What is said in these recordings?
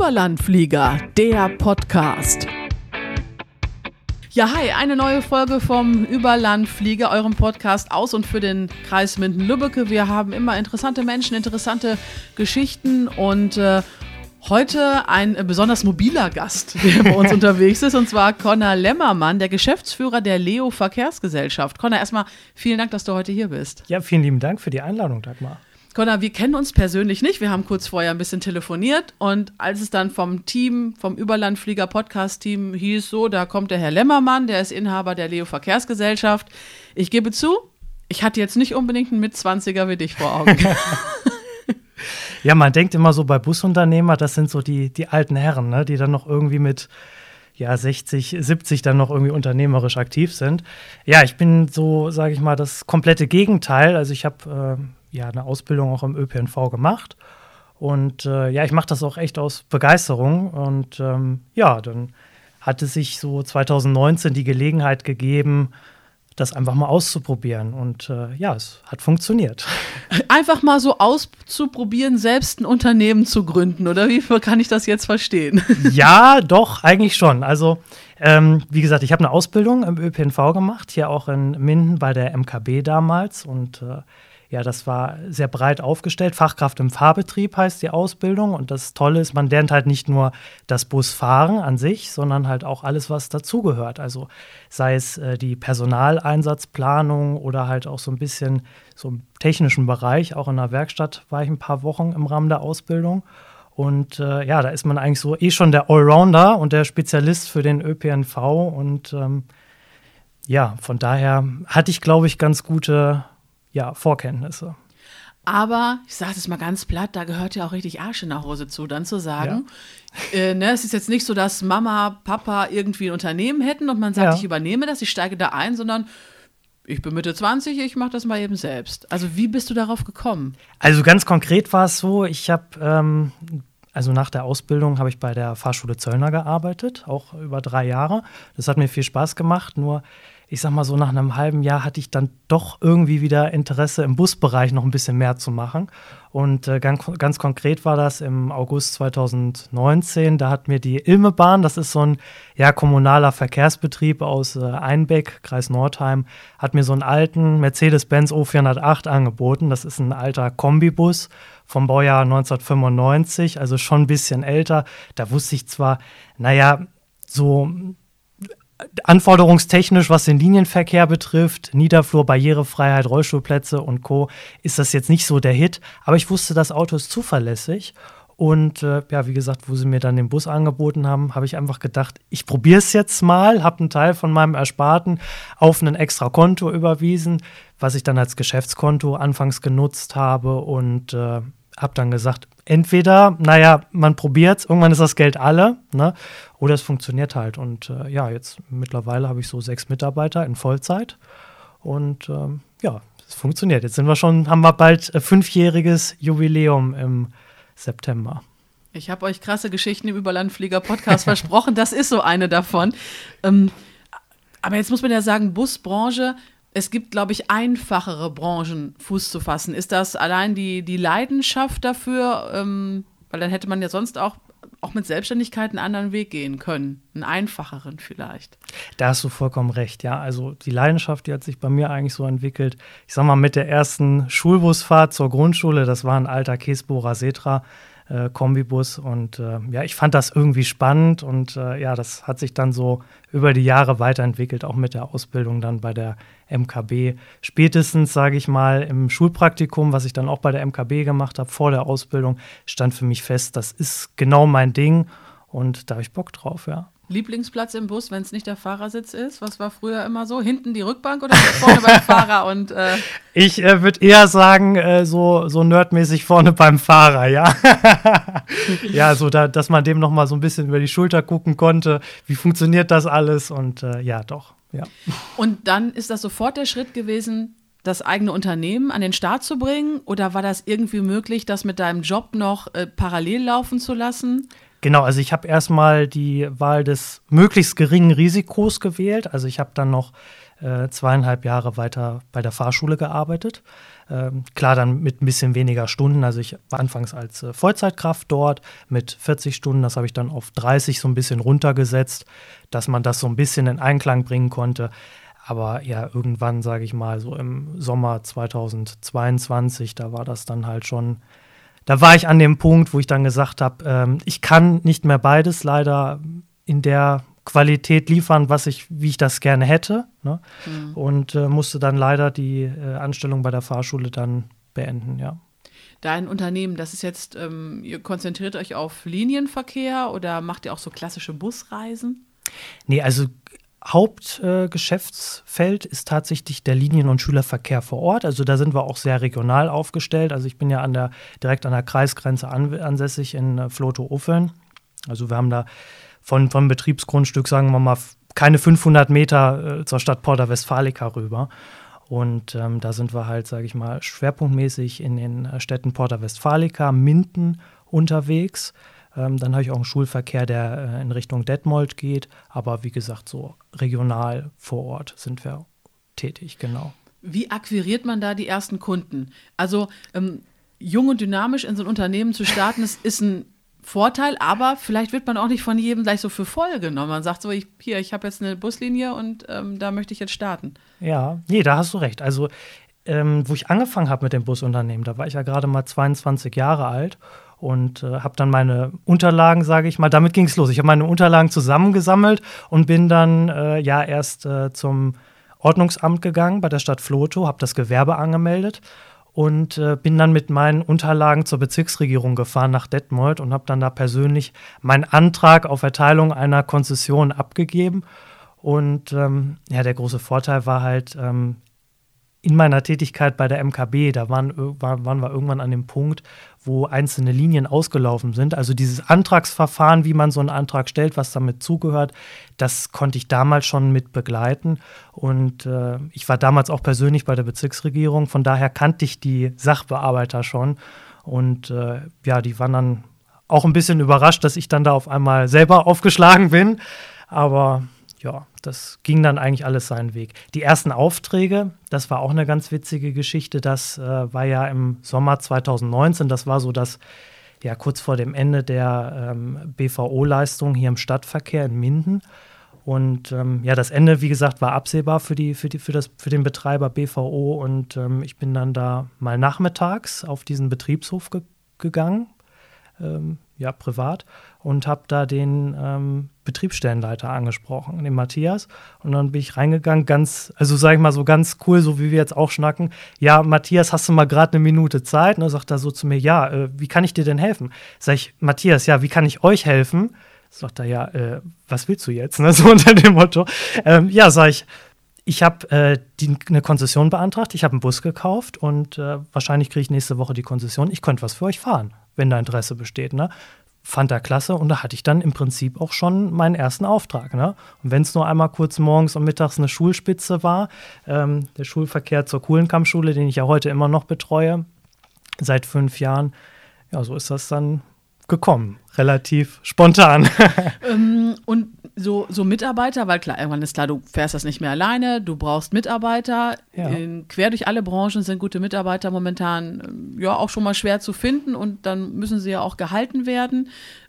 Überlandflieger, der Podcast. Ja, hi, eine neue Folge vom Überlandflieger, eurem Podcast aus und für den Kreis Minden-Lübbecke. Wir haben immer interessante Menschen, interessante Geschichten und heute ein besonders mobiler Gast, der bei uns unterwegs ist, und zwar Conor Lemmermann, der Geschäftsführer der Leo Verkehrsgesellschaft. Conor, erstmal vielen Dank, dass du heute hier bist. Ja, vielen lieben Dank für die Einladung, Dagmar. Conor, wir kennen uns persönlich nicht. Wir haben kurz vorher ein bisschen telefoniert und als es dann vom Überlandflieger-Podcast-Team hieß, so, da kommt der Herr Lemmermann, der ist Inhaber der Leo Verkehrsgesellschaft. Ich gebe zu, ich hatte jetzt nicht unbedingt einen Mitzwanziger wie dich vor Augen. Ja, man denkt immer so bei Busunternehmer, das sind so die alten Herren, ne, die dann noch irgendwie mit 60, 70 dann noch irgendwie unternehmerisch aktiv sind. Ja, ich bin so, sage ich mal, das komplette Gegenteil. Also ich habe eine Ausbildung auch im ÖPNV gemacht und ich mache das auch echt aus Begeisterung und dann hatte sich so 2019 die Gelegenheit gegeben, das einfach mal auszuprobieren und es hat funktioniert. Einfach mal so auszuprobieren, selbst ein Unternehmen zu gründen, oder wie kann ich das jetzt verstehen? Ja, doch, eigentlich schon. Also wie gesagt, ich habe eine Ausbildung im ÖPNV gemacht, hier auch in Minden bei der MKB damals und das war sehr breit aufgestellt. Fachkraft im Fahrbetrieb heißt die Ausbildung. Und das Tolle ist, man lernt halt nicht nur das Busfahren an sich, sondern halt auch alles, was dazugehört. Also sei es die Personaleinsatzplanung oder halt auch so ein bisschen so im technischen Bereich. Auch in der Werkstatt war ich ein paar Wochen im Rahmen der Ausbildung. Und da ist man eigentlich so schon der Allrounder und der Spezialist für den ÖPNV. Und von daher hatte ich, glaube ich, ganz gute Vorkenntnisse. Aber, ich sage das mal ganz platt, da gehört ja auch richtig Arsch in der Hose zu, dann zu sagen, es ist jetzt nicht so, dass Mama, Papa irgendwie ein Unternehmen hätten und man sagt, ich übernehme das, ich steige da ein, sondern ich bin Mitte 20, ich mache das mal eben selbst. Also wie bist du darauf gekommen? Also ganz konkret war es so, ich habe nach der Ausbildung habe ich bei der Fahrschule Zöllner gearbeitet, auch über 3 Jahre. Das hat mir viel Spaß gemacht, nur ich sag mal so, nach einem halben Jahr hatte ich dann doch irgendwie wieder Interesse, im Busbereich noch ein bisschen mehr zu machen. Und ganz konkret war das im August 2019. Da hat mir die Ilmebahn, das ist so ein kommunaler Verkehrsbetrieb aus Einbeck, Kreis Nordheim, hat mir so einen alten Mercedes-Benz O408 angeboten. Das ist ein alter Kombibus vom Baujahr 1995, also schon ein bisschen älter. Da wusste ich zwar, so anforderungstechnisch, was den Linienverkehr betrifft, Niederflur, Barrierefreiheit, Rollstuhlplätze und Co., ist das jetzt nicht so der Hit. Aber ich wusste, das Auto ist zuverlässig. Und wie gesagt, wo sie mir dann den Bus angeboten haben, habe ich einfach gedacht, ich probiere es jetzt mal, habe einen Teil von meinem Ersparten auf ein extra Konto überwiesen, was ich dann als Geschäftskonto anfangs genutzt habe und habe dann gesagt, entweder, man probiert es, irgendwann ist das Geld alle, ne? Oder es funktioniert halt. Und jetzt mittlerweile habe ich so 6 Mitarbeiter in Vollzeit. Und es funktioniert. Jetzt haben wir bald 5-jähriges Jubiläum im September. Ich habe euch krasse Geschichten im Überlandflieger-Podcast versprochen. Das ist so eine davon. Aber jetzt muss man ja sagen, Busbranche, es gibt, glaube ich, einfachere Branchen, Fuß zu fassen. Ist das allein die Leidenschaft dafür? Weil dann hätte man ja sonst auch mit Selbstständigkeit einen anderen Weg gehen können. Einen einfacheren vielleicht. Da hast du vollkommen recht, ja. Also die Leidenschaft, die hat sich bei mir eigentlich so entwickelt. Ich sag mal, mit der ersten Schulbusfahrt zur Grundschule, das war ein alter Käsbohrer Setra Kombibus und ich fand das irgendwie spannend und das hat sich dann so über die Jahre weiterentwickelt, auch mit der Ausbildung dann bei der MKB. Spätestens, sage ich mal, im Schulpraktikum, was ich dann auch bei der MKB gemacht habe, vor der Ausbildung, stand für mich fest, das ist genau mein Ding und da habe ich Bock drauf, ja. Lieblingsplatz im Bus, wenn es nicht der Fahrersitz ist? Was war früher immer so? Hinten die Rückbank oder vorne beim Fahrer? Und ich würde eher sagen, so nerdmäßig vorne beim Fahrer, ja. Ja, so dass man dem noch mal so ein bisschen über die Schulter gucken konnte. Wie funktioniert das alles? Und doch, ja. Und dann ist das sofort der Schritt gewesen, das eigene Unternehmen an den Start zu bringen? Oder war das irgendwie möglich, das mit deinem Job noch parallel laufen zu lassen? Genau, also ich habe erstmal die Wahl des möglichst geringen Risikos gewählt. Also ich habe dann noch 2,5 Jahre weiter bei der Fahrschule gearbeitet. Klar, dann mit ein bisschen weniger Stunden. Also ich war anfangs als Vollzeitkraft dort mit 40 Stunden. Das habe ich dann auf 30 so ein bisschen runtergesetzt, dass man das so ein bisschen in Einklang bringen konnte. Aber ja, irgendwann, sage ich mal, so im Sommer 2022, da war das dann halt schon, da war ich an dem Punkt, wo ich dann gesagt habe, ich kann nicht mehr beides leider in der Qualität liefern, wie ich das gerne hätte. Ne? Und musste dann leider die Anstellung bei der Fahrschule dann beenden, ja. Dein Unternehmen, das ist jetzt, ihr konzentriert euch auf Linienverkehr oder macht ihr auch so klassische Busreisen? Nee, also Hauptgeschäftsfeld ist tatsächlich der Linien- und Schülerverkehr vor Ort. Also da sind wir auch sehr regional aufgestellt. Also ich bin ja direkt an der Kreisgrenze ansässig in Vlotho-Uffeln. Also wir haben da vom Betriebsgrundstück, sagen wir mal, keine 500 Meter zur Stadt Porta Westfalica rüber. Und da sind wir halt, sage ich mal, schwerpunktmäßig in den Städten Porta Westfalica, Minden unterwegs. Dann habe ich auch einen Schulverkehr, der in Richtung Detmold geht. Aber wie gesagt, so regional vor Ort sind wir tätig, genau. Wie akquiriert man da die ersten Kunden? Also jung und dynamisch in so ein Unternehmen zu starten, ist ein Vorteil, aber vielleicht wird man auch nicht von jedem gleich so für voll genommen. Man sagt so, ich habe jetzt eine Buslinie und da möchte ich jetzt starten. Ja, nee, da hast du recht. Also, wo ich angefangen habe mit dem Busunternehmen, da war ich ja gerade mal 22 Jahre alt und habe dann meine Unterlagen, sage ich mal, damit ging es los. Ich habe meine Unterlagen zusammengesammelt und bin dann erst zum Ordnungsamt gegangen bei der Stadt Vlotho, habe das Gewerbe angemeldet. Und bin dann mit meinen Unterlagen zur Bezirksregierung gefahren nach Detmold und habe dann da persönlich meinen Antrag auf Erteilung einer Konzession abgegeben. Und der große Vorteil war halt, in meiner Tätigkeit bei der MKB, da waren wir irgendwann an dem Punkt, wo einzelne Linien ausgelaufen sind. Also dieses Antragsverfahren, wie man so einen Antrag stellt, was damit zugehört, das konnte ich damals schon mit begleiten. Und ich war damals auch persönlich bei der Bezirksregierung, von daher kannte ich die Sachbearbeiter schon. Und die waren dann auch ein bisschen überrascht, dass ich dann da auf einmal selber aufgeschlagen bin. Aber ja, das ging dann eigentlich alles seinen Weg. Die ersten Aufträge, das war auch eine ganz witzige Geschichte. Das war ja im Sommer 2019. Das war so das, ja, kurz vor dem Ende der BVO-Leistung hier im Stadtverkehr in Minden. Und das Ende, wie gesagt, war absehbar für den Betreiber BVO. Und ich bin dann da mal nachmittags auf diesen Betriebshof gegangen, privat, und habe da den Betriebsstellenleiter angesprochen, den Matthias. Und dann bin ich reingegangen, ganz cool, so wie wir jetzt auch schnacken. Ja, Matthias, hast du mal gerade eine Minute Zeit? Und dann sagt er so zu mir, ja, wie kann ich dir denn helfen? Sag ich, Matthias, ja, wie kann ich euch helfen? Sagt er, ja, was willst du jetzt? Ne? So unter dem Motto. Sag ich habe eine Konzession beantragt, ich habe einen Bus gekauft und wahrscheinlich kriege ich nächste Woche die Konzession. Ich könnte was für euch fahren, wenn da Interesse besteht. Ne? Fand er klasse und da hatte ich dann im Prinzip auch schon meinen ersten Auftrag. Ne? Und wenn es nur einmal kurz morgens und mittags eine Schulspitze war, der Schulverkehr zur Kuhlenkampfschule, den ich ja heute immer noch betreue, seit 5 Jahren, ja, so ist das dann gekommen, relativ spontan. Und so Mitarbeiter, weil klar, irgendwann ist klar, du fährst das nicht mehr alleine, du brauchst Mitarbeiter. Ja. Quer durch alle Branchen sind gute Mitarbeiter momentan auch schon mal schwer zu finden und dann müssen sie ja auch gehalten werden.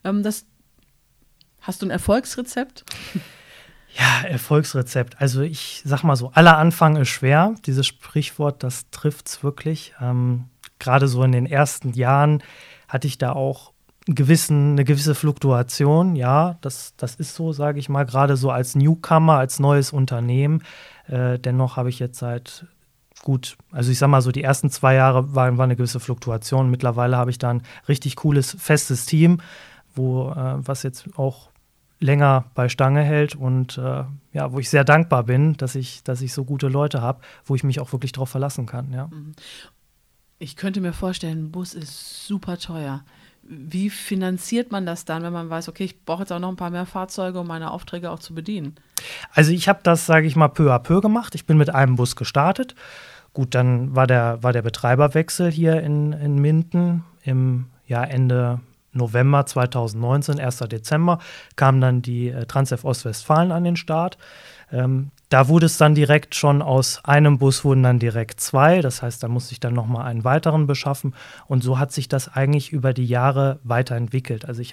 Hast du ein Erfolgsrezept? Ja, Erfolgsrezept. Also ich sag mal so, aller Anfang ist schwer. Dieses Sprichwort, das trifft's wirklich. Gerade so in den ersten Jahren hatte ich da auch eine gewisse Fluktuation, ja, das ist so, sage ich mal, gerade so als Newcomer, als neues Unternehmen. Dennoch habe ich jetzt also ich sag mal so, die ersten 2 Jahre war eine gewisse Fluktuation. Mittlerweile habe ich da ein richtig cooles, festes Team, was jetzt auch länger bei Stange hält und wo ich sehr dankbar bin, dass ich so gute Leute habe, wo ich mich auch wirklich drauf verlassen kann, ja. Ich könnte mir vorstellen, ein Bus ist super teuer. Wie finanziert man das dann, wenn man weiß, okay, ich brauche jetzt auch noch ein paar mehr Fahrzeuge, um meine Aufträge auch zu bedienen? Also ich habe das, sage ich mal, peu à peu gemacht. Ich bin mit einem Bus gestartet. Gut, dann war der Betreiberwechsel hier in Minden im Ende November 2019, 1. Dezember, kam dann die Transdev Ostwestfalen an den Start. Da wurde es dann direkt schon aus einem Bus wurden dann direkt 2. Das heißt, da musste ich dann nochmal einen weiteren beschaffen. Und so hat sich das eigentlich über die Jahre weiterentwickelt. Also ich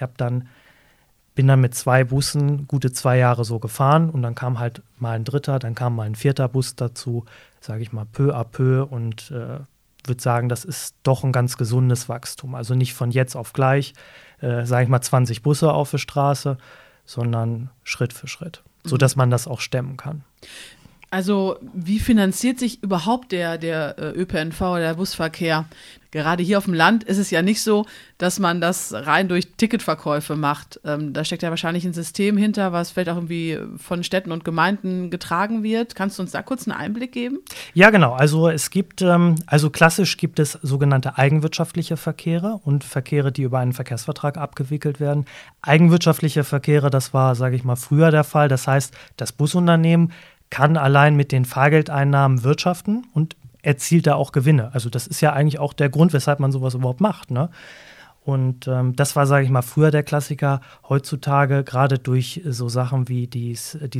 bin dann mit 2 Bussen gute 2 Jahre so gefahren und dann kam halt mal ein 3., dann kam mal ein 4. Bus dazu, sage ich mal peu à peu und würde sagen, das ist doch ein ganz gesundes Wachstum. Also nicht von jetzt auf gleich, sage ich mal 20 Busse auf der Straße, sondern Schritt für Schritt, sodass man das auch stemmen kann. Also wie finanziert sich überhaupt der ÖPNV oder der Busverkehr? Gerade hier auf dem Land ist es ja nicht so, dass man das rein durch Ticketverkäufe macht. Da steckt ja wahrscheinlich ein System hinter, was vielleicht auch irgendwie von Städten und Gemeinden getragen wird. Kannst du uns da kurz einen Einblick geben? Ja, genau. Also es gibt, klassisch gibt es sogenannte eigenwirtschaftliche Verkehre und Verkehre, die über einen Verkehrsvertrag abgewickelt werden. Eigenwirtschaftliche Verkehre, das war, sage ich mal, früher der Fall. Das heißt, das Busunternehmen kann allein mit den Fahrgeldeinnahmen wirtschaften und erzielt da auch Gewinne. Also das ist ja eigentlich auch der Grund, weshalb man sowas überhaupt macht, ne? Und das war, sage ich mal, früher der Klassiker. Heutzutage, gerade durch so Sachen wie die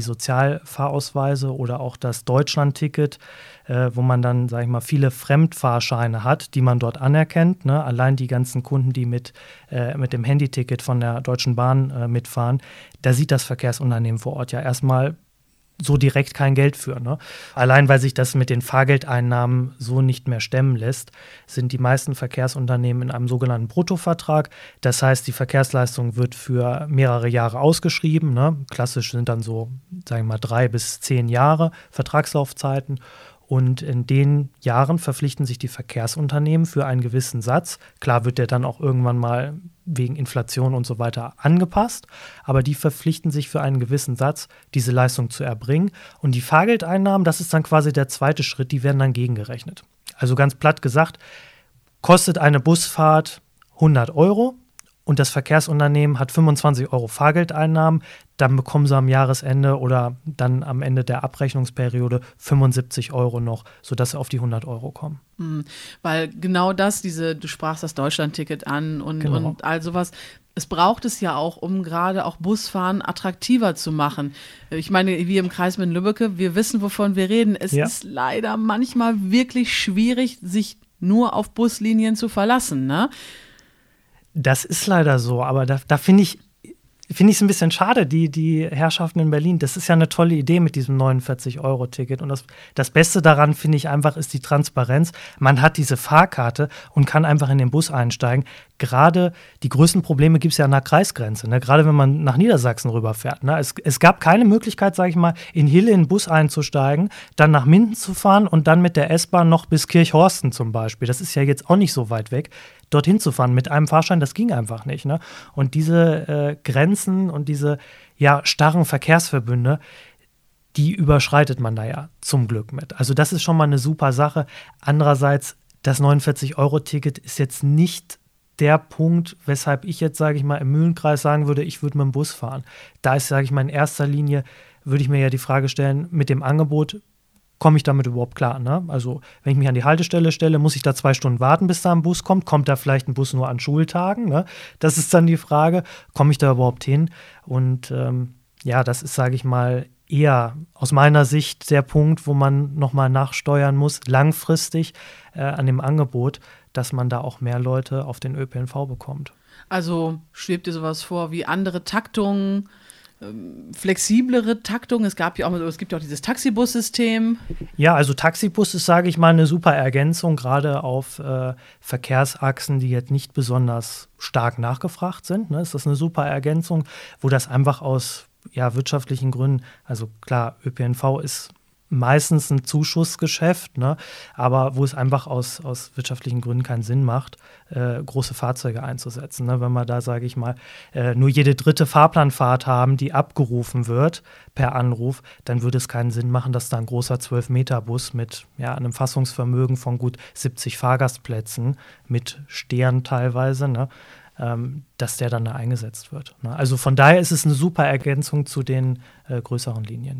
Sozialfahrausweise oder auch das Deutschlandticket, wo man dann, sage ich mal, viele Fremdfahrscheine hat, die man dort anerkennt, ne? Allein die ganzen Kunden, die mit dem Handyticket von der Deutschen Bahn mitfahren, da sieht das Verkehrsunternehmen vor Ort ja erstmal so direkt kein Geld für, ne? Allein weil sich das mit den Fahrgeldeinnahmen so nicht mehr stemmen lässt, sind die meisten Verkehrsunternehmen in einem sogenannten Bruttovertrag. Das heißt, die Verkehrsleistung wird für mehrere Jahre ausgeschrieben, ne? Klassisch sind dann so, sagen wir mal, 3 bis 10 Jahre Vertragslaufzeiten. Und in den Jahren verpflichten sich die Verkehrsunternehmen für einen gewissen Satz. Klar wird der dann auch irgendwann mal wegen Inflation und so weiter angepasst, aber die verpflichten sich für einen gewissen Satz, diese Leistung zu erbringen. Und die Fahrgeldeinnahmen, das ist dann quasi der zweite Schritt, die werden dann gegengerechnet. Also ganz platt gesagt, kostet eine Busfahrt 100 € und das Verkehrsunternehmen hat 25 € Fahrgeldeinnahmen, dann bekommen sie am Jahresende oder dann am Ende der Abrechnungsperiode 75 € noch, sodass sie auf die 100 € kommen. Weil genau das, du sprachst das Deutschlandticket an und all sowas, es braucht es ja auch, um gerade auch Busfahren attraktiver zu machen. Ich meine, wir im Kreis Minden-Lübbecke, wir wissen, wovon wir reden. Es ist leider manchmal wirklich schwierig, sich nur auf Buslinien zu verlassen, ne? Das ist leider so, aber da finde ich es ein bisschen schade, die Herrschaften in Berlin. Das ist ja eine tolle Idee mit diesem 49-€-Ticket. Und das Beste daran, finde ich einfach, ist die Transparenz. Man hat diese Fahrkarte und kann einfach in den Bus einsteigen. Gerade die größten Probleme gibt es ja an der Kreisgrenze, ne? Gerade wenn man nach Niedersachsen rüberfährt, ne? Es gab keine Möglichkeit, sage ich mal, in Hille in den Bus einzusteigen, dann nach Minden zu fahren und dann mit der S-Bahn noch bis Kirchhorsten zum Beispiel. Das ist ja jetzt auch nicht so weit weg. Dorthin zu fahren mit einem Fahrschein, das ging einfach nicht, ne? Und diese Grenzen und diese starren Verkehrsverbünde, die überschreitet man da ja zum Glück mit. Also das ist schon mal eine super Sache. Andererseits, das 49-€-Ticket ist jetzt nicht der Punkt, weshalb ich jetzt, sage ich mal, im Mühlenkreis sagen würde, ich würde mit dem Bus fahren. Da ist, sage ich mal, in erster Linie, würde ich mir ja die Frage stellen, mit dem Angebot, komme ich damit überhaupt klar, ne? Also wenn ich mich an die Haltestelle stelle, muss ich da 2 Stunden warten, bis da ein Bus kommt? Kommt da vielleicht ein Bus nur an Schultagen, ne? Das ist dann die Frage, komme ich da überhaupt hin? Und das ist, sage ich mal, eher aus meiner Sicht der Punkt, wo man nochmal nachsteuern muss, langfristig an dem Angebot, dass man da auch mehr Leute auf den ÖPNV bekommt. Also schwebt dir sowas vor wie andere Taktungen, flexiblere Taktung. Es gibt ja auch dieses Taxibus-System. Ja, also Taxibus ist, sage ich mal, eine super Ergänzung, gerade auf Verkehrsachsen, die jetzt nicht besonders stark nachgefragt sind, ne? Ist das eine super Ergänzung, wo das einfach aus wirtschaftlichen Gründen, also klar, ÖPNV ist meistens ein Zuschussgeschäft, ne? Aber wo es einfach aus wirtschaftlichen Gründen keinen Sinn macht, große Fahrzeuge einzusetzen, ne? Wenn wir da, sage ich mal, nur jede 3. Fahrplanfahrt haben, die abgerufen wird per Anruf, dann würde es keinen Sinn machen, dass da ein großer 12-Meter-Bus mit einem Fassungsvermögen von gut 70 Fahrgastplätzen mit Stehern teilweise, ne? Dass der dann da eingesetzt wird, ne? Also von daher ist es eine super Ergänzung zu den größeren Linien, ja.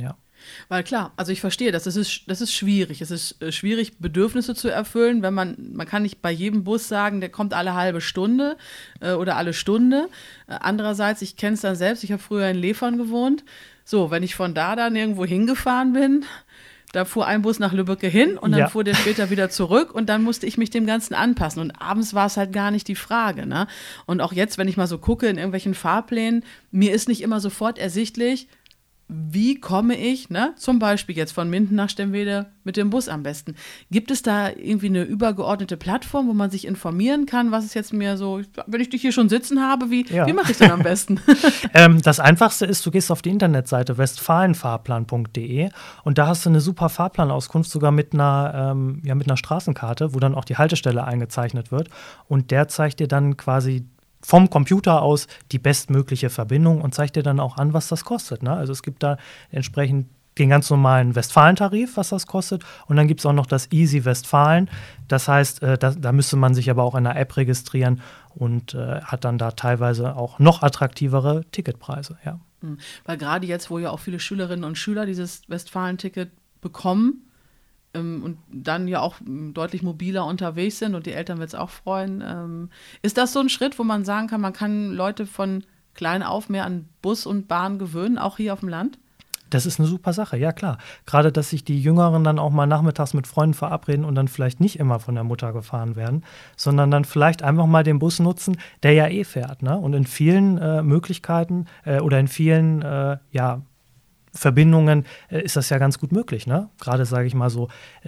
Weil klar, also ich verstehe das ist schwierig. Es ist schwierig, Bedürfnisse zu erfüllen, wenn man kann nicht bei jedem Bus sagen, der kommt alle halbe Stunde oder alle Stunde. Andererseits, ich kenne es dann selbst, ich habe früher in Lefern gewohnt. So, wenn ich von da dann irgendwo hingefahren bin, da fuhr ein Bus nach Lübbecke hin und dann fuhr der später wieder zurück und dann musste ich mich dem Ganzen anpassen. Und abends war es halt gar nicht die Frage, ne? Und auch jetzt, wenn ich mal so gucke in irgendwelchen Fahrplänen, mir ist nicht immer sofort ersichtlich, wie komme ich, ne, zum Beispiel jetzt von Minden nach Stemwede mit dem Bus am besten. Gibt es da irgendwie eine übergeordnete Plattform, wo man sich informieren kann, was ist jetzt mir so, wenn ich dich hier schon sitzen habe, wie mache ich denn am besten? Das Einfachste ist, du gehst auf die Internetseite westfalenfahrplan.de und da hast du eine super Fahrplanauskunft, sogar mit einer Straßenkarte, wo dann auch die Haltestelle eingezeichnet wird und der zeigt dir dann quasi vom Computer aus die bestmögliche Verbindung und zeigt dir dann auch an, was das kostet. Ne? Also es gibt da entsprechend den ganz normalen Westfalen-Tarif, was das kostet. Und dann gibt es auch noch das Easy Westfalen. Das heißt, da müsste man sich aber auch in der App registrieren und hat dann da teilweise auch noch attraktivere Ticketpreise. Ja. Weil gerade jetzt, wo ja auch viele Schülerinnen und Schüler dieses Westfalen-Ticket bekommen, und dann ja auch deutlich mobiler unterwegs sind und die Eltern wird es auch freuen. Ist das so ein Schritt, wo man sagen kann, man kann Leute von klein auf mehr an Bus und Bahn gewöhnen, auch hier auf dem Land? Das ist eine super Sache, ja klar. Gerade, dass sich die Jüngeren dann auch mal nachmittags mit Freunden verabreden und dann vielleicht nicht immer von der Mutter gefahren werden, sondern dann vielleicht einfach mal den Bus nutzen, der ja fährt. Ne? Und in vielen Möglichkeiten oder in vielen Verbindungen ist das ja ganz gut möglich. Ne? Gerade, sage ich mal so,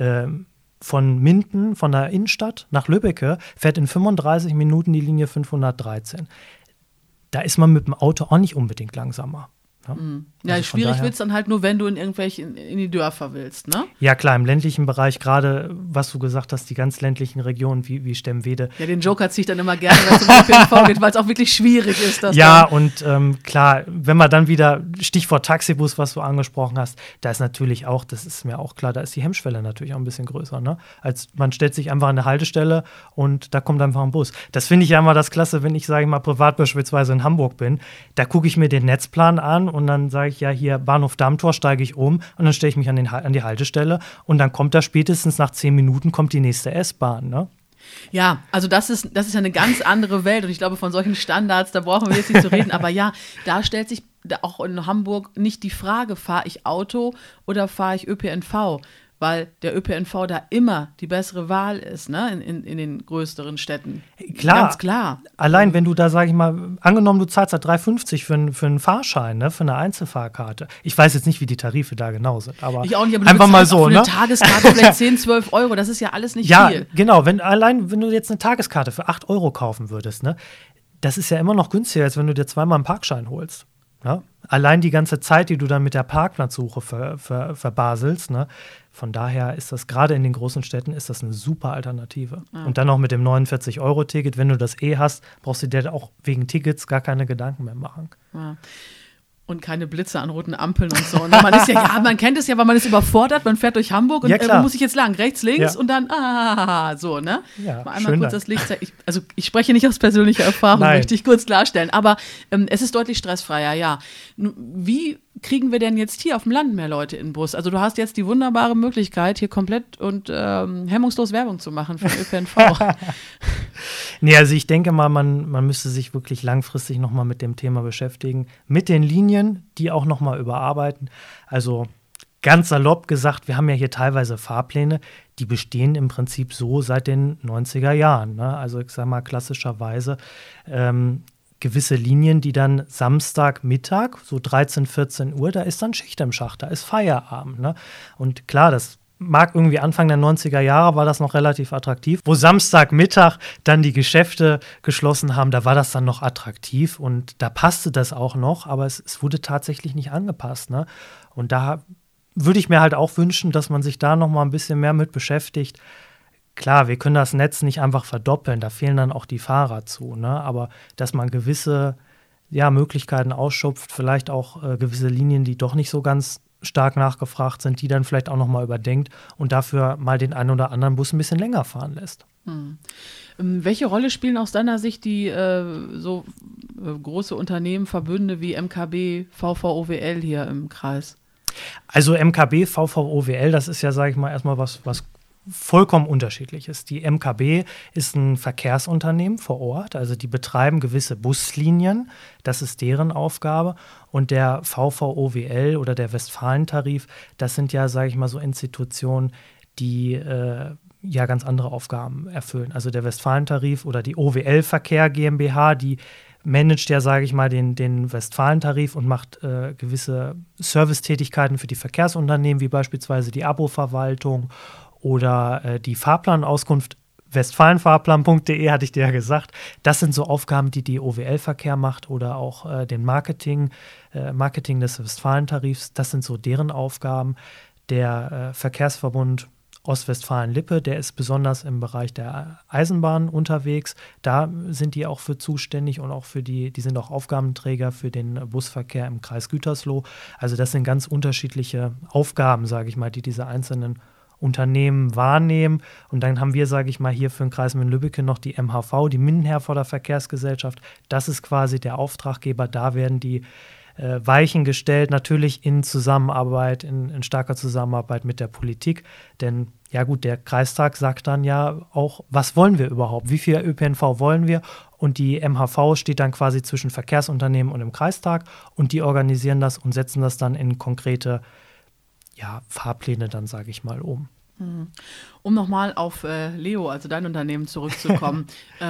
von Minden, von der Innenstadt nach Lübbecke, fährt in 35 Minuten die Linie 513. Da ist man mit dem Auto auch nicht unbedingt langsamer. Ja, ja also schwierig wird es dann halt nur, wenn du in die Dörfer willst, ne? Ja klar, im ländlichen Bereich, gerade was du gesagt hast, die ganz ländlichen Regionen wie Stemwede. Ja, den Joker ziehe ich dann immer gerne, wenn es um ÖPNV geht, weil es auch wirklich schwierig ist. Ja, und klar, wenn man dann wieder, Stichwort Taxibus, was du angesprochen hast, da ist natürlich auch, das ist mir auch klar, da ist die Hemmschwelle natürlich auch ein bisschen größer, ne? Als man stellt sich einfach an eine Haltestelle und da kommt einfach ein Bus. Das finde ich ja immer das Klasse, wenn ich, sage ich mal, privat beispielsweise in Hamburg bin, da gucke ich mir den Netzplan an und dann sage ich, ja, hier Bahnhof Dammtor, steige ich um und dann stelle ich mich an die Haltestelle und dann kommt da spätestens nach 10 Minuten kommt die nächste S-Bahn, ne? Ja, also das ist ja eine ganz andere Welt und ich glaube, von solchen Standards, da brauchen wir jetzt nicht zu reden, aber ja, da stellt sich auch in Hamburg nicht die Frage, fahre ich Auto oder fahre ich ÖPNV? Weil der ÖPNV da immer die bessere Wahl ist, ne, in den größeren Städten. Klar. Ganz klar. Allein, wenn du da, sage ich mal, angenommen, du zahlst da 3,50 für einen Fahrschein, ne, für eine Einzelfahrkarte. Ich weiß jetzt nicht, wie die Tarife da genau sind, aber ich auch nicht, aber einfach mal so, für ne? eine Tageskarte vielleicht 10, 12 Euro, das ist ja alles nicht viel. Ja, genau. Wenn du jetzt eine Tageskarte für 8 Euro kaufen würdest, ne, das ist ja immer noch günstiger, als wenn du dir zweimal einen Parkschein holst. Ja? Allein die ganze Zeit, die du dann mit der Parkplatzsuche verbaselst, ne? Von daher ist das gerade in den großen Städten ist das eine super Alternative. Ja. Und dann auch mit dem 49-Euro-Ticket, wenn du das hast, brauchst du dir auch wegen Tickets gar keine Gedanken mehr machen. Ja. Und keine Blitze an roten Ampeln und so. Und man ist man kennt es ja, weil man ist überfordert, man fährt durch Hamburg und wo muss ich jetzt lang? Rechts, links und dann so, ne? Ja, mal einmal kurz das Licht. Ich spreche nicht aus persönlicher Erfahrung, möchte ich kurz klarstellen. Aber es ist deutlich stressfreier, ja. Wie kriegen wir denn jetzt hier auf dem Land mehr Leute in den Bus? Also du hast jetzt die wunderbare Möglichkeit, hier komplett und hemmungslos Werbung zu machen für den ÖPNV. Nee, also ich denke mal, man müsste sich wirklich langfristig nochmal mit dem Thema beschäftigen. Mit den Linien, die auch nochmal überarbeiten. Also ganz salopp gesagt, wir haben ja hier teilweise Fahrpläne, die bestehen im Prinzip so seit den 90er Jahren. Ne? Also ich sage mal klassischerweise gewisse Linien, die dann Samstagmittag, so 13, 14 Uhr, da ist dann Schicht im Schacht, da ist Feierabend. Ne? Und klar, das mag irgendwie Anfang der 90er Jahre war das noch relativ attraktiv. Wo Samstagmittag dann die Geschäfte geschlossen haben, da war das dann noch attraktiv und da passte das auch noch, aber es wurde tatsächlich nicht angepasst. Ne? Und da würde ich mir halt auch wünschen, dass man sich da noch mal ein bisschen mehr mit beschäftigt. Klar, wir können das Netz nicht einfach verdoppeln, da fehlen dann auch die Fahrer zu. Ne? Aber dass man gewisse Möglichkeiten ausschöpft, vielleicht auch gewisse Linien, die doch nicht so ganz stark nachgefragt sind, die dann vielleicht auch noch mal überdenkt und dafür mal den einen oder anderen Bus ein bisschen länger fahren lässt. Welche Rolle spielen aus deiner Sicht die große Unternehmen, Verbünde wie MKB, VVOWL hier im Kreis? Also MKB, VVOWL, das ist ja, sage ich mal, erstmal was vollkommen unterschiedliches. Die MKB ist ein Verkehrsunternehmen vor Ort, also die betreiben gewisse Buslinien, das ist deren Aufgabe. Und der VVOWL oder der Westfalentarif, das sind ja, sage ich mal, so Institutionen, die ja ganz andere Aufgaben erfüllen. Also der Westfalentarif oder die OWL Verkehr GmbH, die managt ja, sage ich mal, den Westfalentarif und macht gewisse Servicetätigkeiten für die Verkehrsunternehmen, wie beispielsweise die Abo-Verwaltung oder die Fahrplanauskunft. Westfalenfahrplan.de hatte ich dir ja gesagt. Das sind so Aufgaben, die OWL-Verkehr macht oder auch den Marketing des Westfalentarifs. Das sind so deren Aufgaben. Der Verkehrsverbund Ostwestfalen-Lippe, der ist besonders im Bereich der Eisenbahn unterwegs. Da sind die auch für zuständig und auch die sind auch Aufgabenträger für den Busverkehr im Kreis Gütersloh. Also das sind ganz unterschiedliche Aufgaben, sage ich mal, die diese einzelnen Unternehmen wahrnehmen. Und dann haben wir, sage ich mal, hier für den Kreis Minden-Lübbecke noch die MHV, die Mindenherforder Verkehrsgesellschaft. Das ist quasi der Auftraggeber. Da werden die Weichen gestellt, natürlich in Zusammenarbeit, in starker Zusammenarbeit mit der Politik. Denn ja gut, der Kreistag sagt dann ja auch, was wollen wir überhaupt? Wie viel ÖPNV wollen wir? Und die MHV steht dann quasi zwischen Verkehrsunternehmen und dem Kreistag und die organisieren das und setzen das dann in konkrete Fahrpläne dann, sage ich mal, um. Um nochmal auf Leo, also dein Unternehmen, zurückzukommen.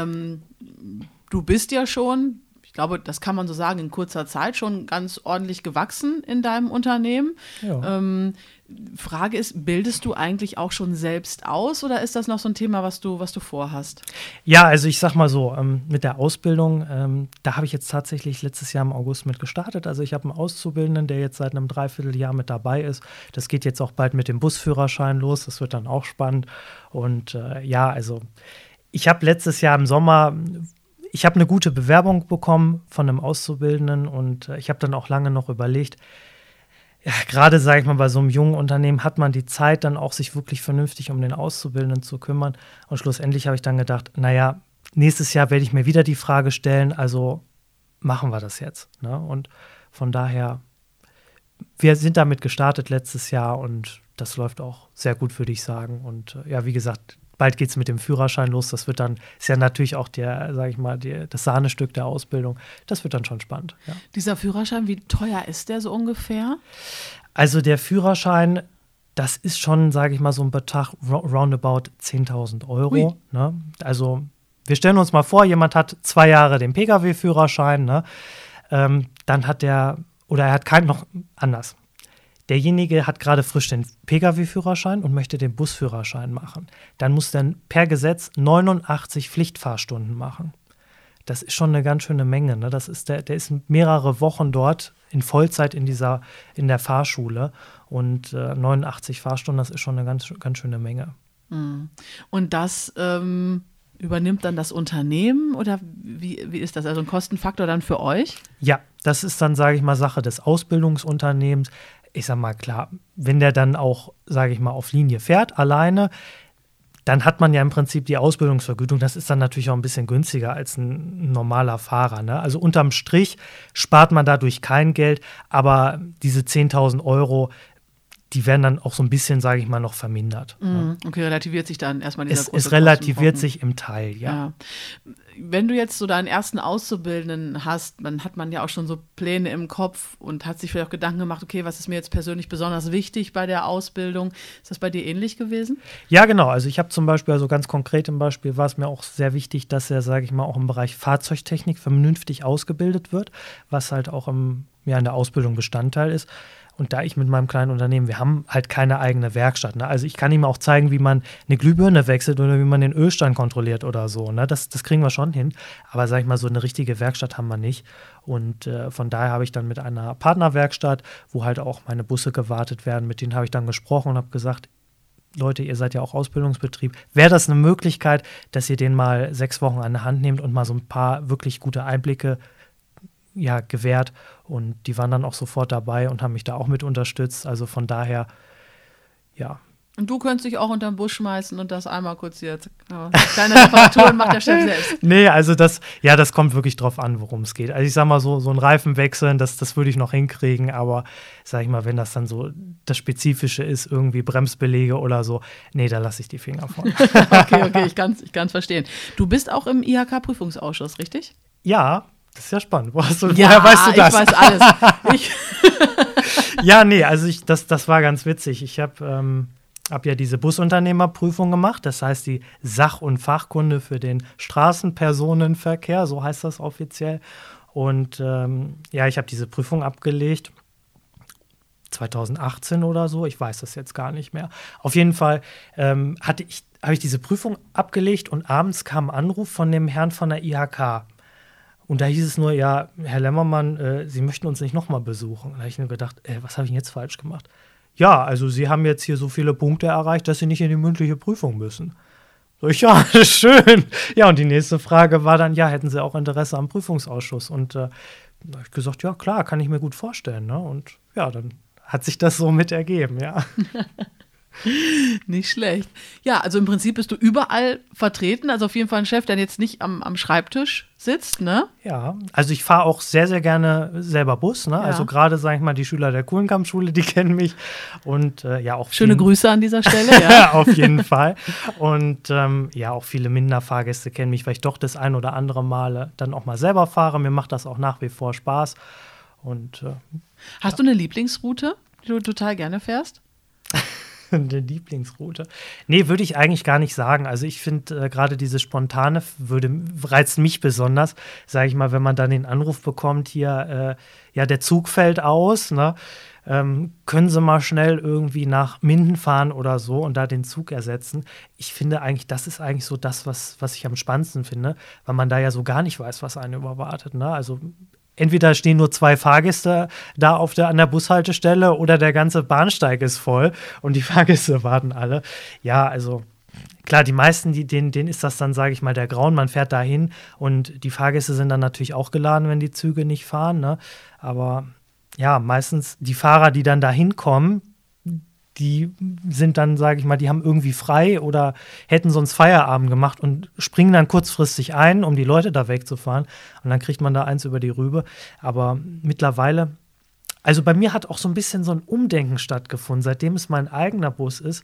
Du bist ja schon, ich glaube, das kann man so sagen, in kurzer Zeit schon ganz ordentlich gewachsen in deinem Unternehmen. Ja. Frage ist, bildest du eigentlich auch schon selbst aus oder ist das noch so ein Thema, was du vorhast? Ja, also ich sag mal so, mit der Ausbildung, da habe ich jetzt tatsächlich letztes Jahr im August mit gestartet. Also ich habe einen Auszubildenden, der jetzt seit einem Dreivierteljahr mit dabei ist. Das geht jetzt auch bald mit dem Busführerschein los. Das wird dann auch spannend. Und also ich habe letztes Jahr im Sommer ich habe eine gute Bewerbung bekommen von einem Auszubildenden und ich habe dann auch lange noch überlegt, ja, gerade, sage ich mal, bei so einem jungen Unternehmen hat man die Zeit, dann auch sich wirklich vernünftig um den Auszubildenden zu kümmern. Und schlussendlich habe ich dann gedacht, naja, nächstes Jahr werde ich mir wieder die Frage stellen, also machen wir das jetzt. Ne? Und von daher, wir sind damit gestartet letztes Jahr und das läuft auch sehr gut, würde ich sagen. Und wie gesagt, bald geht es mit dem Führerschein los. Das wird dann, ist ja natürlich auch das Sahnestück der Ausbildung. Das wird dann schon spannend. Ja. Dieser Führerschein, wie teuer ist der so ungefähr? Also der Führerschein, das ist schon, sage ich mal, so ein Betrag roundabout 10.000 Euro. Ne? Also wir stellen uns mal vor, jemand hat 2 Jahre den Pkw-Führerschein, ne? Dann hat er hat keinen, noch anders. Derjenige hat gerade frisch den Pkw-Führerschein und möchte den Busführerschein machen. Dann muss er per Gesetz 89 Pflichtfahrstunden machen. Das ist schon eine ganz schöne Menge. Ne? Der ist mehrere Wochen dort in Vollzeit in der Fahrschule. Und 89 Fahrstunden, das ist schon eine ganz, ganz schöne Menge. Und das übernimmt dann das Unternehmen oder wie ist das? Also ein Kostenfaktor dann für euch? Ja, das ist dann, sage ich mal, Sache des Ausbildungsunternehmens. Ich sag mal, klar, wenn der dann auch, sage ich mal, auf Linie fährt, alleine, dann hat man ja im Prinzip die Ausbildungsvergütung. Das ist dann natürlich auch ein bisschen günstiger als ein normaler Fahrer. Ne? Also unterm Strich spart man dadurch kein Geld, aber diese 10.000 Euro, die werden dann auch so ein bisschen, sage ich mal, noch vermindert. Ne? Okay, relativiert sich dann erstmal dieser große Es relativiert sich im Teil, ja. Wenn du jetzt so deinen ersten Auszubildenden hast, dann hat man ja auch schon so Pläne im Kopf und hat sich vielleicht auch Gedanken gemacht, okay, was ist mir jetzt persönlich besonders wichtig bei der Ausbildung? Ist das bei dir ähnlich gewesen? Ja, genau. Also ich habe zum Beispiel, also ganz konkret im Beispiel, war es mir auch sehr wichtig, dass er, sage ich mal, auch im Bereich Fahrzeugtechnik vernünftig ausgebildet wird, was halt auch in der Ausbildung Bestandteil ist. Und da ich mit meinem kleinen Unternehmen, wir haben halt keine eigene Werkstatt. Ne? Also ich kann ihm auch zeigen, wie man eine Glühbirne wechselt oder wie man den Ölstand kontrolliert oder so. Ne? Das kriegen wir schon hin. Aber sag ich mal, so eine richtige Werkstatt haben wir nicht. Und von daher habe ich dann mit einer Partnerwerkstatt, wo halt auch meine Busse gewartet werden, mit denen habe ich dann gesprochen und habe gesagt, Leute, ihr seid ja auch Ausbildungsbetrieb. Wäre das eine Möglichkeit, dass ihr den mal 6 Wochen an der Hand nehmt und mal so ein paar wirklich gute Einblicke gewährt und die waren dann auch sofort dabei und haben mich da auch mit unterstützt. Also von daher, Und du könntest dich auch unter den Bus schmeißen und das einmal kurz jetzt. Kleine Reparaturen macht der Chef selbst. Nee, also das kommt wirklich drauf an, worum es geht. Also ich sag mal, so ein Reifen wechseln, das würde ich noch hinkriegen, aber sag ich mal, wenn das dann so das Spezifische ist, irgendwie Bremsbeläge oder so, nee, da lasse ich die Finger von. Okay, ich kann's verstehen. Du bist auch im IHK-Prüfungsausschuss, richtig? Ja, das ist ja spannend. Woher weißt du das? Ich weiß alles. Ja, nee, also das war ganz witzig. Ich habe ja diese Busunternehmerprüfung gemacht, das heißt die Sach- und Fachkunde für den Straßenpersonenverkehr, so heißt das offiziell. Und ich habe diese Prüfung abgelegt, 2018 oder so, ich weiß das jetzt gar nicht mehr. Auf jeden Fall habe ich diese Prüfung abgelegt und abends kam ein Anruf von dem Herrn von der IHK. Und da hieß es nur, ja, Herr Lemmermann, Sie möchten uns nicht nochmal besuchen. Da habe ich mir gedacht, was habe ich denn jetzt falsch gemacht? Ja, also Sie haben jetzt hier so viele Punkte erreicht, dass Sie nicht in die mündliche Prüfung müssen. So, ja, schön. Ja, und die nächste Frage war dann, ja, hätten Sie auch Interesse am Prüfungsausschuss? Und da habe ich gesagt, ja, klar, kann ich mir gut vorstellen. Ne? Und ja, dann hat sich das so mit ergeben, ja. Nicht schlecht. Ja, also im Prinzip bist du überall vertreten, also auf jeden Fall ein Chef, der jetzt nicht am Schreibtisch sitzt, ne? Ja, also ich fahre auch sehr, sehr gerne selber Bus, ne? Ja. Also gerade, sage ich mal, die Schüler der Kuhlenkamp-Schule, die kennen mich und auch schöne Grüße an dieser Stelle, ja. Auf jeden Fall. Und auch viele Minder-Fahrgäste kennen mich, weil ich doch das ein oder andere Male dann auch mal selber fahre. Mir macht das auch nach wie vor Spaß. Und hast du eine Lieblingsroute, die du total gerne fährst? Eine Lieblingsroute? Nee, würde ich eigentlich gar nicht sagen. Also ich finde gerade diese spontane reizt mich besonders, sage ich mal, wenn man dann den Anruf bekommt, hier, der Zug fällt aus, ne? Können Sie mal schnell irgendwie nach Minden fahren oder so und da den Zug ersetzen. Ich finde eigentlich, das ist eigentlich so das, was ich am spannendsten finde, weil man da ja so gar nicht weiß, was einen überwartet, ne? Also entweder stehen nur 2 Fahrgäste da an der Bushaltestelle oder der ganze Bahnsteig ist voll und die Fahrgäste warten alle. Ja, also klar, die meisten, denen ist das dann, sage ich mal, der Grauen. Man fährt da hin und die Fahrgäste sind dann natürlich auch geladen, wenn die Züge nicht fahren, ne? Aber ja, meistens die Fahrer, die dann da hinkommen, die sind dann, sage ich mal, die haben irgendwie frei oder hätten sonst Feierabend gemacht und springen dann kurzfristig ein, um die Leute da wegzufahren. Und dann kriegt man da eins über die Rübe. Aber mittlerweile, also bei mir hat auch so ein bisschen so ein Umdenken stattgefunden, seitdem es mein eigener Bus ist.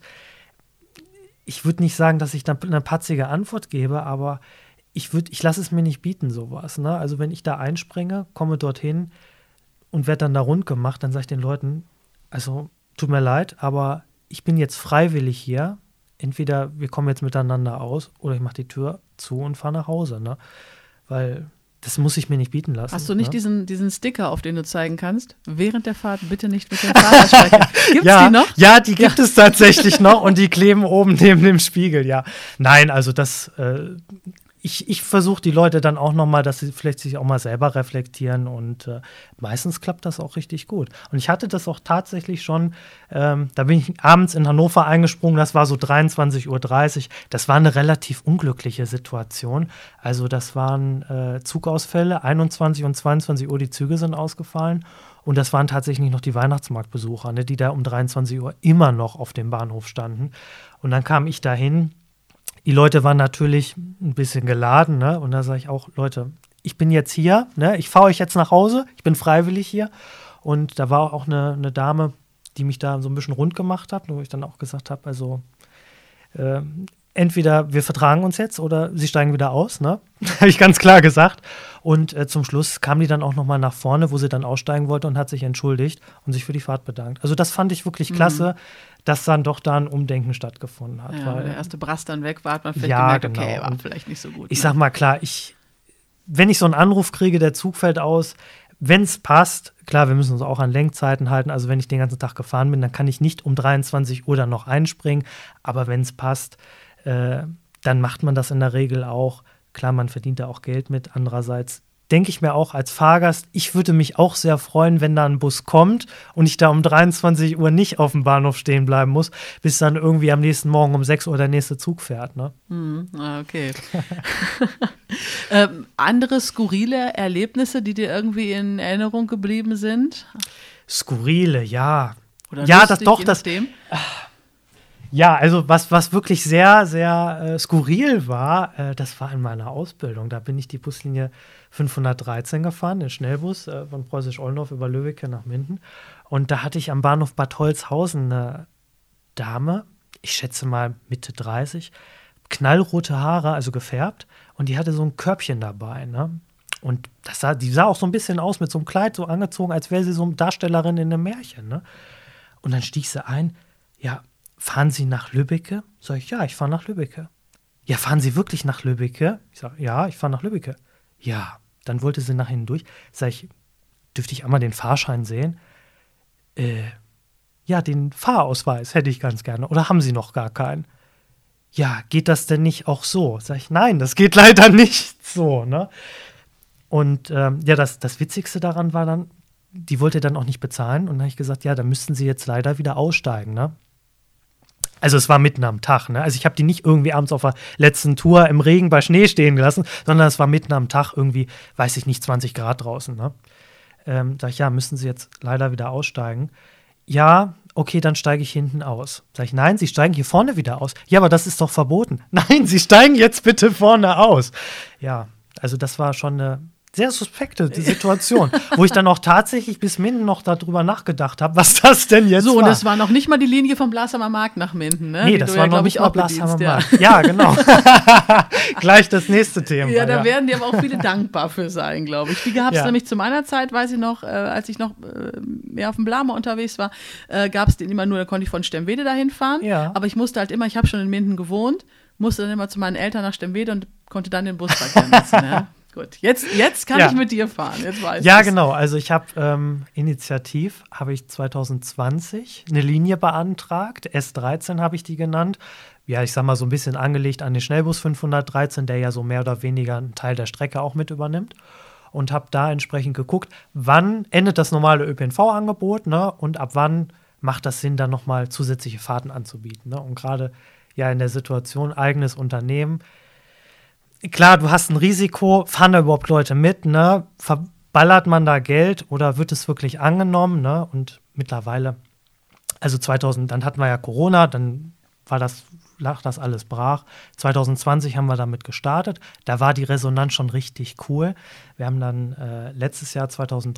Ich würde nicht sagen, dass ich dann eine patzige Antwort gebe, aber ich lasse es mir nicht bieten, sowas. Ne? Also wenn ich da einspringe, komme dorthin und werde dann da rund gemacht, dann sage ich den Leuten, also tut mir leid, aber ich bin jetzt freiwillig hier. Entweder wir kommen jetzt miteinander aus oder ich mache die Tür zu und fahre nach Hause. Ne? Weil das muss ich mir nicht bieten lassen. Hast du nicht diesen Sticker, auf den du zeigen kannst? Während der Fahrt bitte nicht mit dem Fahrer sprechen. Gibt's die noch? Ja, die gibt es tatsächlich noch und die kleben oben neben dem Spiegel, ja. Nein, also das ich versuche die Leute dann auch nochmal, dass sie vielleicht sich auch mal selber reflektieren und meistens klappt das auch richtig gut. Und ich hatte das auch tatsächlich schon, da bin ich abends in Hannover eingesprungen, das war so 23:30 Uhr. Das war eine relativ unglückliche Situation. Also das waren Zugausfälle, 21 und 22 Uhr die Züge sind ausgefallen. Und das waren tatsächlich noch die Weihnachtsmarktbesucher, ne, die da um 23 Uhr immer noch auf dem Bahnhof standen. Und dann kam ich dahin. Die Leute waren natürlich ein bisschen geladen, ne? Und da sage ich auch, Leute, ich bin jetzt hier, ne? Ich fahre euch jetzt nach Hause, ich bin freiwillig hier. Und da war auch eine Dame, die mich da so ein bisschen rund gemacht hat, wo ich dann auch gesagt habe, also entweder wir vertragen uns jetzt oder sie steigen wieder aus, ne? Habe ich ganz klar gesagt. Und zum Schluss kam die dann auch noch mal nach vorne, wo sie dann aussteigen wollte und hat sich entschuldigt und sich für die Fahrt bedankt. Also das fand ich wirklich klasse, dass dann doch da ein Umdenken stattgefunden hat. Ja, weil der erste Brass dann weg war, hat man vielleicht gemerkt, genau. Okay, war vielleicht nicht so gut. Ich sag mal, klar, wenn ich so einen Anruf kriege, der Zug fällt aus, wenn es passt, klar, wir müssen uns auch an Lenkzeiten halten, also wenn ich den ganzen Tag gefahren bin, dann kann ich nicht um 23 Uhr dann noch einspringen, aber wenn es passt, dann macht man das in der Regel auch. Klar, man verdient da auch Geld mit. Andererseits denke ich mir auch als Fahrgast, ich würde mich auch sehr freuen, wenn da ein Bus kommt und ich da um 23 Uhr nicht auf dem Bahnhof stehen bleiben muss, bis dann irgendwie am nächsten Morgen um 6 Uhr der nächste Zug fährt. Ne? Okay. Andere skurrile Erlebnisse, die dir irgendwie in Erinnerung geblieben sind? Skurrile, ja. Oder ja, lustig, das doch, das. Ja, also was wirklich sehr, sehr skurril war, das war in meiner Ausbildung. Da bin ich die Buslinie 513 gefahren, den Schnellbus von Preußisch-Ollendorf über Lübbecke nach Minden. Und da hatte ich am Bahnhof Bad Holzhausen eine Dame, ich schätze mal Mitte 30, knallrote Haare, also gefärbt. Und die hatte so ein Körbchen dabei, ne? Und die sah auch so ein bisschen aus mit so einem Kleid, so angezogen, als wäre sie so eine Darstellerin in einem Märchen, ne? Und dann stieg sie ein, ja, fahren Sie nach Lübbecke? Sag ich, ja, ich fahre nach Lübbecke. Ja, fahren Sie wirklich nach Lübbecke? Ich sage, ja, ich fahre nach Lübbecke. Ja, dann wollte sie nach hinten durch. Sag ich, dürfte ich einmal den Fahrschein sehen? Ja, den Fahrausweis hätte ich ganz gerne. Oder haben Sie noch gar keinen? Ja, geht das denn nicht auch so? Sag ich, nein, das geht leider nicht so, ne? Und ja, das Witzigste daran war dann, die wollte dann auch nicht bezahlen. Und dann habe ich gesagt, ja, dann müssten Sie jetzt leider wieder aussteigen, ne? Also es war mitten am Tag, ne? Also ich habe die nicht irgendwie abends auf der letzten Tour im Regen bei Schnee stehen gelassen, sondern es war mitten am Tag irgendwie, weiß ich nicht, 20 Grad draußen, ne? Sag ich, ja, müssen Sie jetzt leider wieder aussteigen. Ja, okay, dann steige ich hinten aus. Sag ich, nein, Sie steigen hier vorne wieder aus. Ja, aber das ist doch verboten. Nein, Sie steigen jetzt bitte vorne aus. Ja, also das war schon eine sehr suspekte Situation, wo ich dann auch tatsächlich bis Minden noch darüber nachgedacht habe, was das denn jetzt war. So, und das war noch nicht mal die Linie vom Blasheimer Markt nach Minden, ne? Nee, das war noch nicht mal Blasheimer Markt. Ja, genau. Gleich das nächste Thema. Ja, da werden dir aber auch viele dankbar für sein, glaube ich. Die gab es nämlich zu meiner Zeit, weiß ich noch, als ich noch mehr auf dem Blama unterwegs war, gab es den immer nur, da konnte ich von Stemwede dahin fahren. Ja. Aber ich musste halt immer, ich habe schon in Minden gewohnt, musste dann immer zu meinen Eltern nach Stemwede und konnte dann den Busverkehr nutzen, ja. Gut, jetzt kann ich mit dir fahren, jetzt weiß ich. Ja, genau, also ich habe initiativ, habe ich 2020 eine Linie beantragt, S13 habe ich die genannt. Ja, ich sag mal so ein bisschen angelegt an den Schnellbus 513, der ja so mehr oder weniger einen Teil der Strecke auch mit übernimmt. Und habe da entsprechend geguckt, wann endet das normale ÖPNV-Angebot, ne? Und ab wann macht das Sinn, dann nochmal zusätzliche Fahrten anzubieten, ne? Und gerade ja in der Situation, eigenes Unternehmen, klar, du hast ein Risiko, fahren da überhaupt Leute mit, ne? Verballert man da Geld oder wird es wirklich angenommen, ne? Und mittlerweile, also 2000, dann hatten wir ja Corona, dann lag das alles brach. 2020 haben wir damit gestartet, da war die Resonanz schon richtig cool. Wir haben dann letztes Jahr,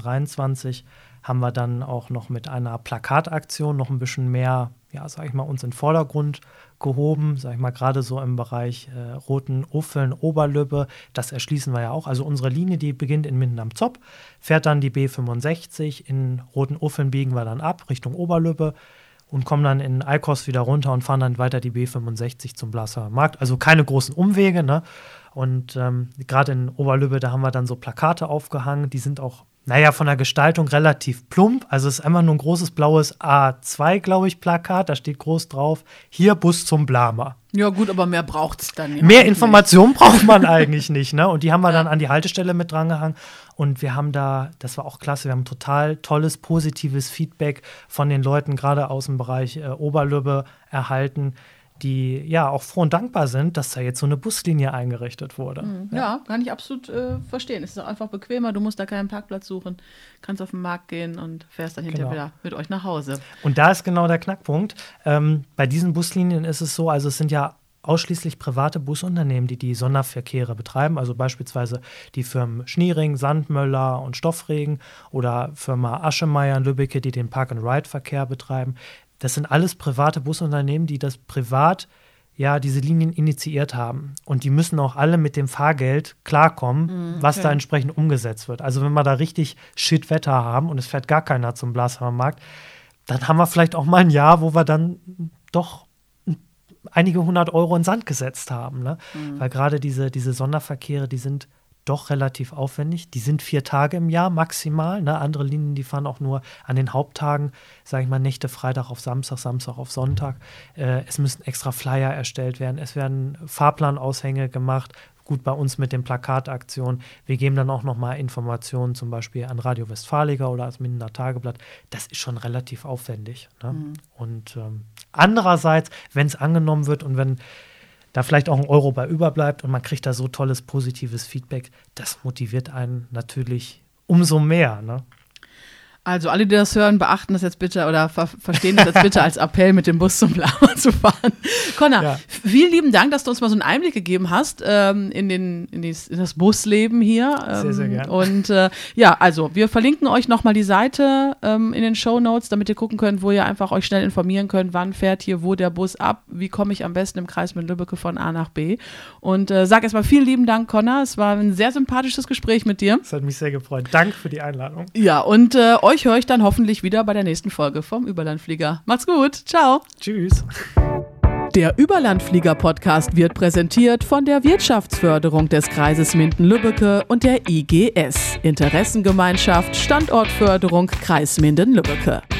2023, haben wir dann auch noch mit einer Plakataktion noch ein bisschen mehr, ja, sag ich mal, uns in den Vordergrund gehoben, sag ich mal, gerade so im Bereich Roten Uffeln, Oberlübbe, das erschließen wir ja auch. Also unsere Linie, die beginnt in Minden am Zopp, fährt dann die B65, in Roten Uffeln biegen wir dann ab, Richtung Oberlübbe und kommen dann in Eikos wieder runter und fahren dann weiter die B65 zum Blasheimer Markt. Also keine großen Umwege, ne? Und gerade in Oberlübbe, da haben wir dann so Plakate aufgehangen, die sind auch, naja, von der Gestaltung relativ plump. Also es ist einfach nur ein großes blaues A2, glaube ich, Plakat. Da steht groß drauf, hier Bus zum Blama. Ja gut, aber mehr braucht es dann nicht. Mehr Informationen braucht man eigentlich nicht, ne? Und die haben wir dann an die Haltestelle mit drangehangen. Und wir haben da, das war auch klasse, wir haben total tolles, positives Feedback von den Leuten, gerade aus dem Bereich Oberlübbe erhalten, die ja auch froh und dankbar sind, dass da jetzt so eine Buslinie eingerichtet wurde. Ja, kann ich absolut verstehen. Es ist auch einfach bequemer, du musst da keinen Parkplatz suchen, kannst auf den Markt gehen und fährst dann hinterher wieder mit euch nach Hause. Und da ist genau der Knackpunkt. Bei diesen Buslinien ist es so, also es sind ja ausschließlich private Busunternehmen, die Sonderverkehre betreiben, also beispielsweise die Firmen Schniering, Sandmöller und Stoffregen oder Firma Aschemeyer in Lübbecke, die den Park-and-Ride-Verkehr betreiben. Das sind alles private Busunternehmen, die das privat, ja, diese Linien initiiert haben. Und die müssen auch alle mit dem Fahrgeld klarkommen, was da entsprechend umgesetzt wird. Also wenn wir da richtig Shit-Wetter haben und es fährt gar keiner zum Blasheimer Markt, dann haben wir vielleicht auch mal ein Jahr, wo wir dann doch einige 100 Euro in den Sand gesetzt haben. Ne? Weil gerade diese Sonderverkehre, die sind doch relativ aufwendig. Die sind 4 Tage im Jahr maximal. Ne? Andere Linien, die fahren auch nur an den Haupttagen, sage ich mal, Nächte, Freitag auf Samstag, Samstag auf Sonntag. Es müssen extra Flyer erstellt werden. Es werden Fahrplanaushänge gemacht. Gut, bei uns mit den Plakataktionen. Wir geben dann auch nochmal Informationen, zum Beispiel an Radio Westfaliger oder als Mindener Tageblatt. Das ist schon relativ aufwendig. Ne? Und andererseits, wenn es angenommen wird und wenn da vielleicht auch ein Euro bei überbleibt und man kriegt da so tolles, positives Feedback, das motiviert einen natürlich umso mehr. Ne? Also alle, die das hören, beachten das jetzt bitte oder verstehen das jetzt bitte als Appell, mit dem Bus zum Blauer zu fahren. Connor, vielen lieben Dank, dass du uns mal so einen Einblick gegeben hast in das Busleben hier. Sehr, sehr gerne. Und also wir verlinken euch nochmal die Seite in den Shownotes, damit ihr gucken könnt, wo ihr einfach euch schnell informieren könnt, wann fährt hier wo der Bus ab, wie komme ich am besten im Kreis Minden-Lübbecke von A nach B. Und sag erstmal vielen lieben Dank, Connor. Es war ein sehr sympathisches Gespräch mit dir. Das hat mich sehr gefreut. Danke für die Einladung. Ja, und euch höre ich dann hoffentlich wieder bei der nächsten Folge vom Überlandflieger. Macht's gut. Ciao. Tschüss. Der Überlandflieger-Podcast wird präsentiert von der Wirtschaftsförderung des Kreises Minden-Lübbecke und der IGS, Interessengemeinschaft Standortförderung Kreis Minden-Lübbecke.